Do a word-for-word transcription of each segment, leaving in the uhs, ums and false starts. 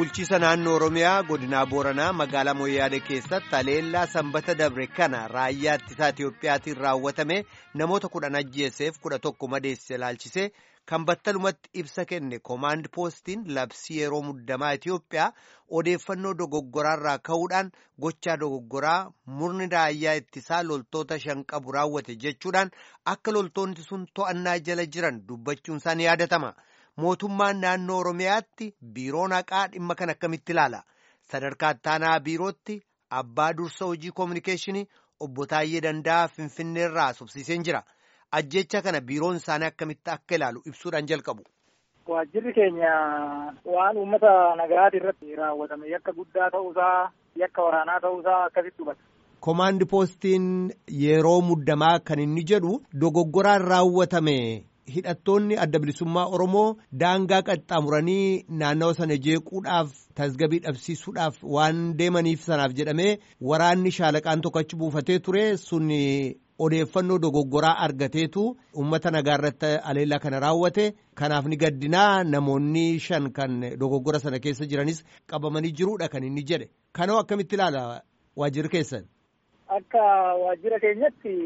bulchiisa naannoo Oromiyaa godina Booranaa magaalaa Moyyaadee keessatti haleellaa sanbata dabre kana raayyaa ittisaa Itiyoophiyaatiin raawwatame namoota kudhan ajjeeseef kudha tokko madeesse ilaalchisee kan battalumatti ibsa kenne koomaand poostiin labsii yeroo muddamaa Itiyoophiyaa odeeffannoo dogoggoraarraa ka'uudhaan gochaa dogoggoraa murni raayyaa ittisaa loltoota shan qabu raawwate jechuudhaan akka loltoonni sun to'annaa jala jiran dubbachuun isaanii yaadatama. Mootummaan naannoo Oromiyaatti biiroon haqaa dhimma kan akkamitti ilaala? Sadarkaa ittaanaa biirootti abbaa dursa hojii koominikeeshinii obbo Taayyee Danda'a Finfinneerraa subsiiseen jira. Ajjecha kana biiroon isaanii akkamitti akka ilaalu ibsuudhaan jalqabu. Waajjirri keenya waan uummata nagaati irratti raawwatame yakka guddaa ta'uusaa, yakka waraanaa ta'uusaa akkasitti hubata. Koomaandi poostiin yeroo muddamaa kan inni jedhu dogoggoraan raawwatame. Hidhattoonni adda bilisummaa Oromoo daangaa qaxxaamuranii naannawa sana jeequudhaaf tasgabii dhabsiisuudhaaf waan deemaniif sanaaf jedhamee waraanni shaalaqaan tokko achi buufatee ture sun odeeffannoo dogoggoraa argateetu uummata nagaarratti haleellaa kana raawwate. Kanaaf ni gaddinaa namoonni shan kan dogoggora sana keessa jiranis qabamanii jiruudha kan inni jedhe. Kanoo akkamitti ilaala waajjirri keessan? Akka waajjira keenyatti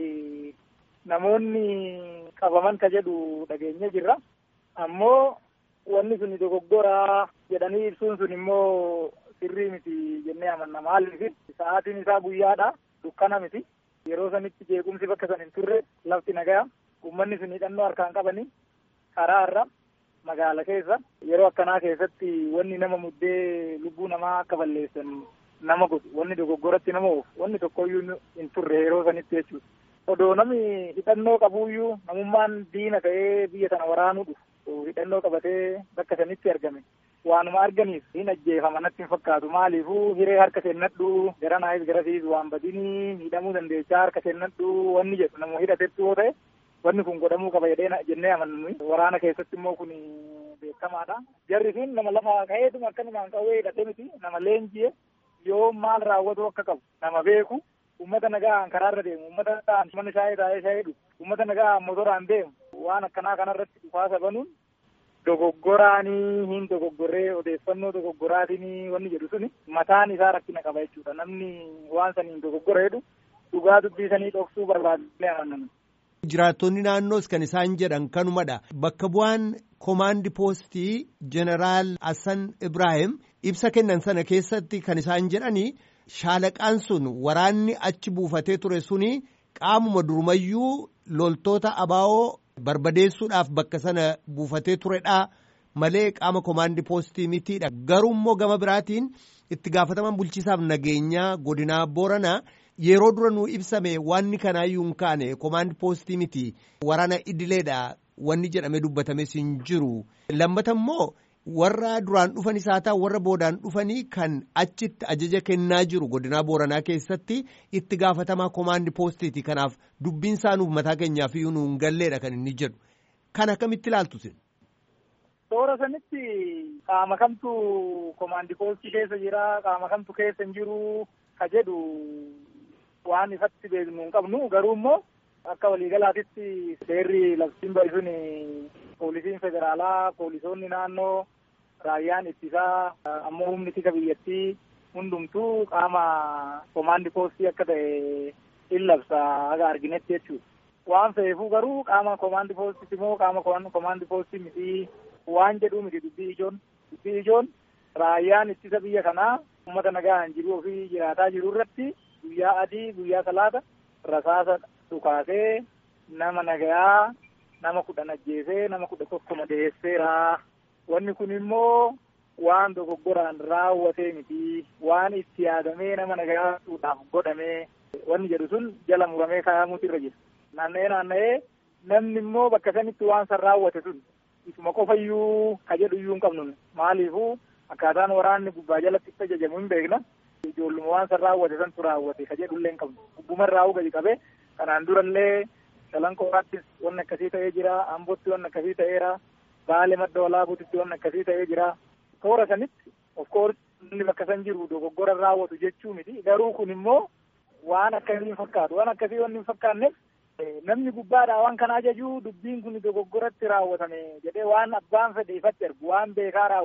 namoonni qabaman ka jedhu dhageenye jirra. Ammoo wanni sun dogoggoraa jedhanii ibsuun sun immoo sirrii miti jennee amanna. Maaliif sa'aatiin isaa guyyaadha, dukkana miti. Yeroo sanitti jeequmsi bakka san hin turre lafti nagaa. Uummanni sun hidhannoo harkaan qabanii karaa irra magaala keessa yeroo akkanaa keessatti wanni nama muddee lubbuu namaa akka balleessan nama godhu wanni dogoggoratti nama oofu wanni tokkoyyuu hin turre yeroo sanitti jechuudha. Odoo namni hidhannoo qabuuyyuu namummaan diina ta'ee biyya sana waraanuu dhufu hidhannoo qabatee bakka sanitti argame waanuma arganiif hin ajjeefama natti hin fakkaatu. Maaliifuu hiree harka kennadhu gara naayif garasiis waan badinii miidhamuu dandeechaa harka kennadhu wanni jedhu nama hidhatetti yoo ta'e wanni kun godhamuu qaba jedhee jennee amannu. Waraana keessatti immoo kun beekamaadha. Jarri sun nama lafa ka'eetuma akkanumaan qawwee hidhatee miti nama leenji'e yoo maal raawwatu akka qabu nama beeku. Uummata nagaan karaarra deemu, uummata nagaan mana shaayii taa'ee shaayii dhugu, uummata nagaan motoraan deemu waan akkanaa kanarratti dhufaasa banuun dogoggoraanii hin dogoggorree odeeffannoo dogoggoraatiin wanni jedhu suni mataan isaa rakkina qaba jechuudha. Namni waan saniin dogoggora jedhu dhugaa dubbii sanii dhoksuu barbaadne amanna. Jiraattonni naannoos kan isaan jedhan kanumadha. Bakka bu'aan koomaandi poostii Jeneraal Hassan Ibrahim ibsa kennan sana keessatti kan isaan jedhanii shaalaqaan sun waraanni achi buufatee ture suni qaamuma durumayyuu loltoota abaa'oo barbadeessuudhaaf bakka sana buufatee turedha malee qaama koomaandi poostii mitiidha. Garuu immoo gama biraatiin itti gaafataman bulchiisaaf nageenyaa godinaa Booranaa yeroo dura nuu ibsame wanni kanaayyuu hin kaane koomaandi poostii miti waraana idileedha wanni jedhamee dubbatames hin jiru. Lammata immoo warra duraan dhufanis haa ta'u warra boodaan dhufanii kan achitti ajaja kennaa jiru godinaa Booranaa keessatti itti gaafatamaa koomaandi poostiiti. Kanaaf dubbiin isaanuuf mataa keenyaaf iyyuu nu hin galleedha kan inni jedhu. Kan akkamitti ilaaltu sin? Toora sanitti qaama kamtu koomaandi poostii keessa jira qaama kamtu keessa hin jiru ka jedhu waan ifatti beeknu hin qabnu. Garuu immoo akka waliigalaatitti seerri labsiin ba'e sun poolisiin federaalaa, poolisoonni naannoo, raayyaan ittisaa, ammoo humni tika biyyattii hundumtuu qaama koomaandi poostii akka ta'e in labsa haga arginetti jechuudha. Waan fe'eefuu garuu qaama koomaandi poostii immoo qaama koomaandi poostii miti waan jedhuu miti dubbii ijoon. Dubbii ijoon raayyaan ittisa biyya kanaa uummata nagaan jiru ofii jiraataa jiru irratti guyyaa adii guyyaa salaata rasaasa dhukaasee nama nagayaa nama kudhan ajjeesee nama kudha tokko madeesseera. Wanni kun immoo waan dogoggoraan raawwatee miti waan itti yaadamee nama nagayaadhaaf godhamee wanni jedhu sun jala muramee kaayamuutu irra jira. Naanna'ee naanna'ee namni immoo bakka sanitti waan san raawwate sun isuma qofayyuu ka jedhu iyyuu hin qabnu. Maaliifuu akkaataan waraanni gubbaa jalatti itti ajajamu hin beekna. Ijoolluma waan san raawwate santu raawwate ka jedhu illee hin qabnu. Gubbumarraa gadi qabee kanaan durallee Shalanqooraattis wanni akkasii ta'ee jira, Ambootti wanni akkasii ta'eera, Baalee madda walaabuutitti wanni akkasii ta'ee jira. Toora sanitti of course inni bakka san jiru dogoggora raawwatu jechuu miti. Garuu kun immoo waan akkasii hin fakkaatu. Waan akkasii wanni hin fakkaanneef namni gubbaadhaa waan kana ajaju dubbiin kun dogoggoratti raawwatame jedhee waan abbaan fedhe ifatti argu waan beekaa raawwate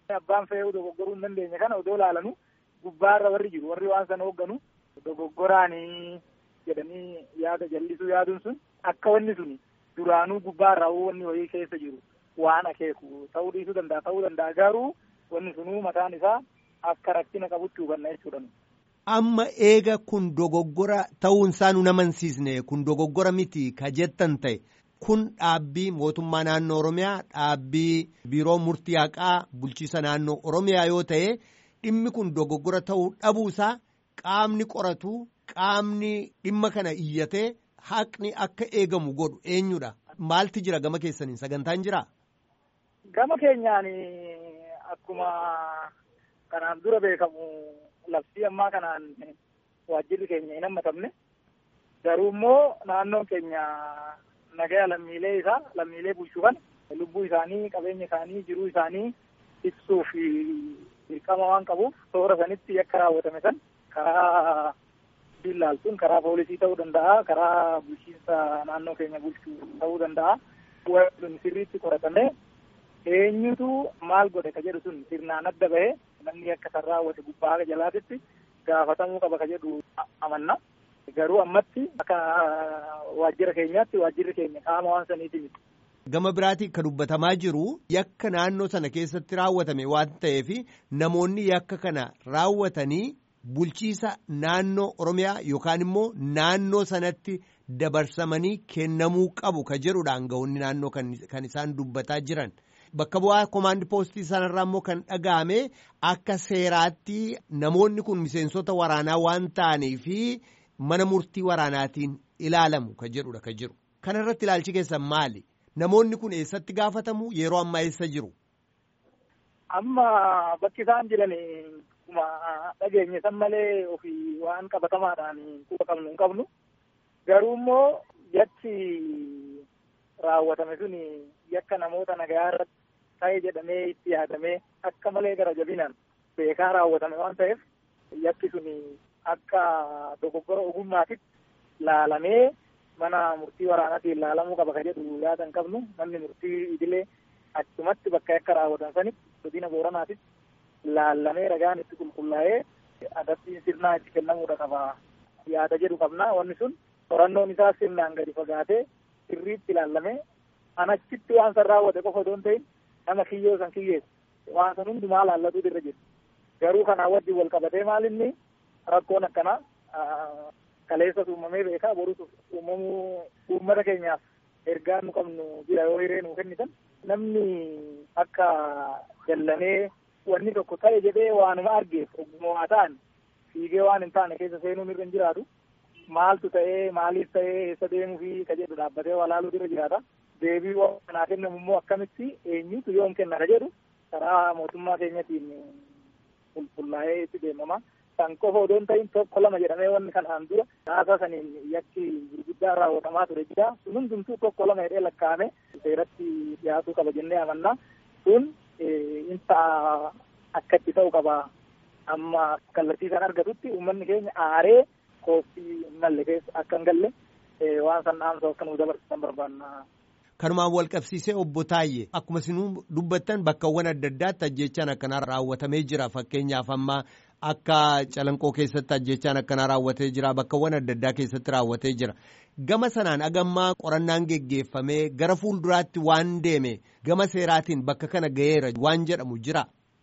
abbaan fe'uu dogoggoruu hin dandeenye kana odoo ilaalanu gubbaarra warri jiru warri waan sana hoogganu dogoggoraanii jedhanii yaada jallisuu yaaduun sun akka wanni suni duraanuu gubbaarraa wanni wayii keessa jiru waan akeeku ta'uu dhiisuu danda'a ta'uu danda'a garuu wanni sunuu mataan isaa akka rakkina qabutti hubanna jechuudha. Amma eega kun dogoggora ta'uun isaa nu amansiisne kun dogoggora miti ka jettan ta'e kun dhaabbii mootummaa naannoo Oromiyaa dhaabbii biiroo murtii haqaa bulchiisa naannoo Oromiyaa yoo ta'e dhimmi kun dogoggora ta'uu dhabuusaa qaamni qoratu qaamni dhimma kana iyyatee haqni akka eegamu godhu eenyudha? Maalti jira gama keessaniin sagantaan jira? Gama keenyaan akkuma kanaan dura beekamu labsii ammaa kanaan waajjirri keenya hin hammatamne garuu immoo naannoon keenya nagaya lammiilee isaa lammiilee bulchuu kana lubbuu isaanii qabeenya isaanii jiruu isaanii ibsuuf dirqama waan qabuuf toora sanitti yakka raawwatame san karaa ilaaltuun karaa poolisii ta'uu danda'a karaa bulchiinsa naannoo keenya bulchuu ta'uu danda'a waan sirriitti qoratamee eenyutu maal godhe ka jedhu sun sirnaan adda bahee namni akka san raawwate gubbaa jalaatitti gaafatamuu qaba ka jedhu amanna. Garuu ammatti akka waajjira keenyaatti waajjirri keenya qaama waan saniiti miti. Gama biraatiin kan dubbatamaa jiru yakka naannoo sana keessatti raawwatame waan ta'eef namoonni yakka kana raawwatanii bulchiisa naannoo Oromiyaa yookaan immoo naannoo sanatti dabarsamanii kennamuu qabu ka jedhudhaan ga'oonni naannoo kan isaan dubbataa jiran. Bakka bu'aa komaandi poostii sanarraa immoo kan dhaga'ame akka seeraatti namoonni kun miseensota waraanaa waan ta'anii fi mana murtii waraanaatiin ilaalamu ka jedhudha ka jiru. Kana irratti ilaalchi keessan maali? Namoonni kun eessatti gaafatamu? Yeroo ammaa eessa jiru? Amma bakki isaan jiran kuma dhageenye san malee ofii waan qabatamaadhaan quba qabnu hin qabnu. Garuu immoo yakki raawwatame sun yakka namoota nagayaa irratti ta'e jedhamee itti yaadamee akka malee gara jabinaan beekaa raawwatame waan ta'eef yakki sun akka dogoggora ogummaatitti laalamee mana murtii waraanaatiin laalamuu qaba ka jedhu yaada hin qabnu. Manni murtii idilee achumatti bakka yakka raawwatan sanitti godina booranaatitti laalamee ragaan itti qulqullaa'ee adabbiin sirnaa itti kennamuudha qaba yaada jedhu qabna. Wanni sun qorannoon isaa sirnaan gadi fagaatee sirriitti ilaallamee anachitti waan san raawwate qofa odoon ta'in nama kiyyoo san kiyyeessu waan san hundumaa laallatu irra jiru. Garuu kanaa wajjin wal qabatee maalinni rakkoon akkanaa kaleessas uumamee beekaa borutu uumamuu uummata keenyaaf ergaa nu qabnu jira yoo hiree nu kennitan namni akka jallanee wanni tokko ta'e jedhee waanuma argeef ogguma waa ta'an fiigee waan hin taane keessa seenuun irra hin jiraatu. Maaltu ta'ee maaliif ta'ee eessa deemuu fi ka jedhu dhaabbatee walaaluu irra jiraata. Deebii waan kanaa kennamu immoo akkamitti eenyutu yoom kenna ka jedhu karaa mootummaa keenyatiin qulqullaa'ee itti deemama. Kan qofa odoon ta'in tokko lama jedhamee wanni kanaan dura haasaa saniin yakki gurguddaa raawwatamaa ture jira. Sun hundumtuu tokko lama jedhee lakkaa'ame seeratti dhiyaatuu qaba jennee amanna. Sun inta akka itti ta'u qaba. Amma kallattii san argatutti uummanni keenya aaree koostii malle keessa akka hin galle waan san dhaamsa akka nu dabarsan barbaanna. Kanumaan wal qabsiisee obbo Taayyee akkuma isinuu dubbattan bakkawwan adda addaatti ajjechaan akkanaa raawwatamee jira. Fakkeenyaaf amma akka Calanqoo keessatti ajjechaan akkanaa raawwatee jira. Bakkawwan adda addaa keessatti raawwatee jira. Gama sanaan agammaa qorannaan geggeeffamee gara fuulduraatti waan deeme gama seeraatiin bakka kana ga'eera waan jedhamu jira.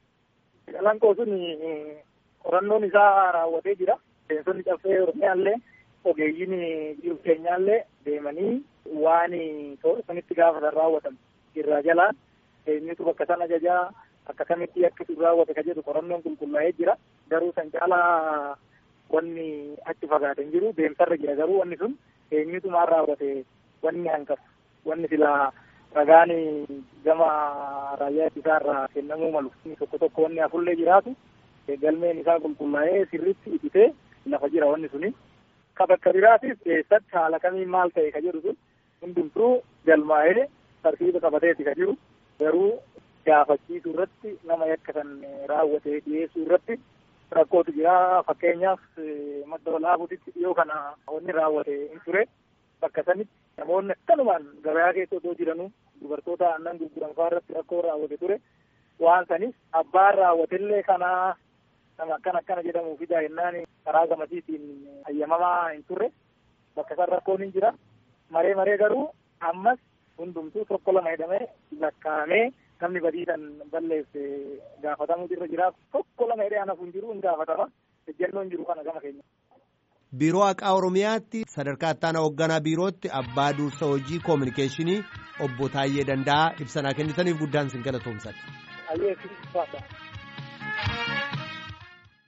Calanqoo sun qorannoon isaa raawwatee jira. Seensonni caffee Oromiyaallee ogeeyyiin jiru keenyaallee deemanii waan toora sanitti gaafatan raawwatan irraa jalaan eenyutu bakka sana ajajaa akka kamitti akka itti raawwate ka jedhu qorannoon qulqullaa'ee jira. Garuu san caalaa wanni achi fagaatan jiru deemsarra jira. Garuu wanni sun eenyutu maal raawwate wanni hanqafu wanni silaa ragaan gama raayyaa ittisaa irraa kennamuu malu tokko tokko wanni hafullee jiraatu galmeen isaa qulqullaa'ee sirriitti ibsitee lafa jira wanni suni. Ka bakka biraatiif eessatti haala kamiin maal ta'e ka jedhu sun hundumtuu galmaa'ee tartiiba qabateeti ka jiru. Garuu gaafachiisuu irratti nama yakka san raawwate dhiyeessuu irratti rakkootu jira. Fakkeenyaaf madda walaabuutitti dhiyoo kana wanni raawwate hin ture. Bakka sanitti namoonni akkanumaan gabayaa keessa otoo jiranuu dubartoota aannan gurguran fa'aa irratti rakkoo raawwate ture. waan sanis abbaan raawwatellee kanaa nama akkana akkana jedhamuu fi daa'imman karaa gamasiitiin hayyamamaa hin turre bakka san rakkoon hin jira. Maree maree garuu ammas hundumtuu tokko lama hidhamee lakkaa'amee namni badiidhaan balleesse gaafatamuu irra jira. Tokko lama hidhee anaaf hin jiru hin gaafatama. Ejjennoon jiru kana gama keenya. Biiroo Haqaa Oromiyaatti sadarkaa ittaanaa hoogganaa biirootti abbaa dursa hojii koominikeeshinii obbo Taayyee Danda'aa ibsa nuu kennitaniif guddaan isin galatoomsadha. Ayyee fi